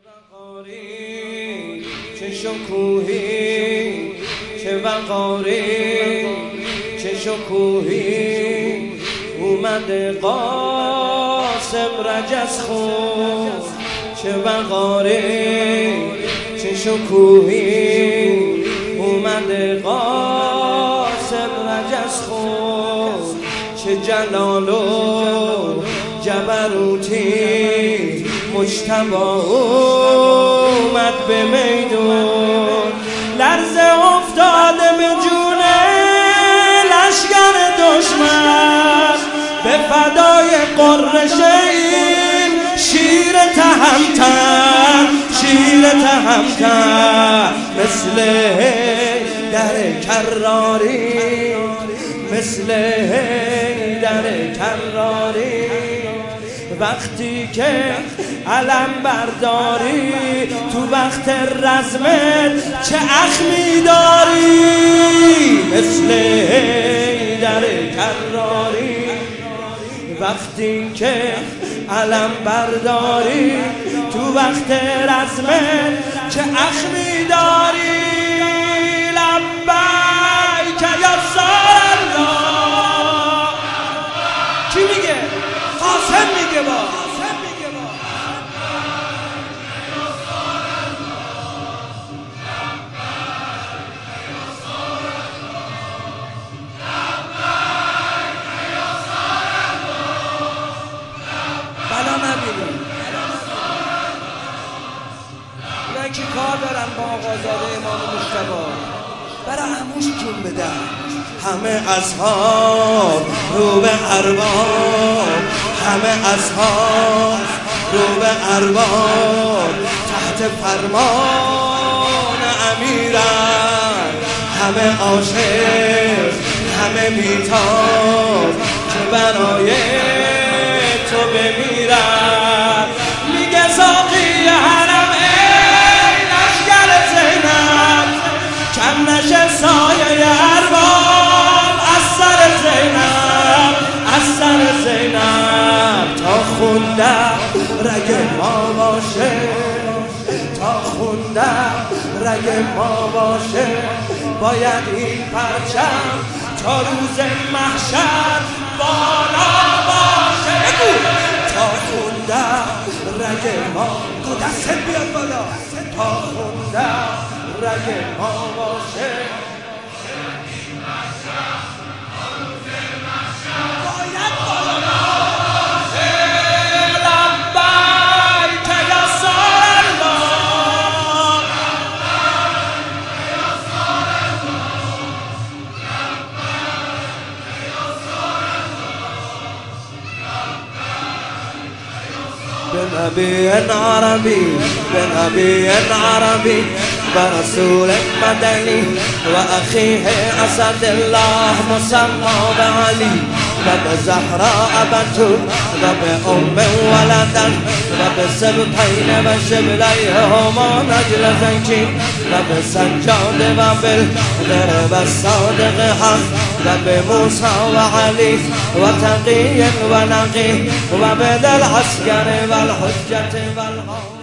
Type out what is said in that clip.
چه شکوهی، چه وقاری، چه شکوهی، اومده قاسم رجز خون. چه وقاری، چه شکوهی، اومده قاسم رجز خون. چه جلال و جبروتی، مجتبی اومد به میدون. لرزه افتاده به جون لشکر دشمن، به فدای قرش این شیر تهمتن، شیر تهمتن. مثل در کراری، مثل در کراری، وقتی که علم برداری، تو وقت رزمت چه اخمی داری. مثل در کراری، وقتی که علم برداری، تو وقت رزمت چه اخمی داری. لبیک یا الله. کی میگه؟ قاسم میگه. با بلا نبینیم. اونایی که کار دارن با آقازاده امام مجتبی، برای عموش جون بدن. همه اصحاب رو به ارباب، همه اصحاب رو به ارباب، تحت فرمان امیرن. همه عاشق، همه بیتاب، که برای تو بمیرن. میگه ساقی حرم ای لشکر زینب، کم نشه سایه ارباب از سر زینب، از سر زینب. تا خونده رگ ما باشه، تا خونده رگ ما باشه، باید این پرچم تا روز محشر بالا باشه. تا خونده رگ ما، تو دستت بیاد بالا. تا خونده رگ ما باشه، باید بالا باشه. لبیک یا الله. بنبي عربي، بنبي عربي، برسول مدني، وأخيه أسد الله مسمى بعلي، وبزهراء بتول، وبأم ولدا، وبسبطين وشبليهما نجل زكي، وبسجاد وبالدرب الصادق حق، وبموسى وعلي وتقي ونقي، وبذا العسكر والحجة والهوى.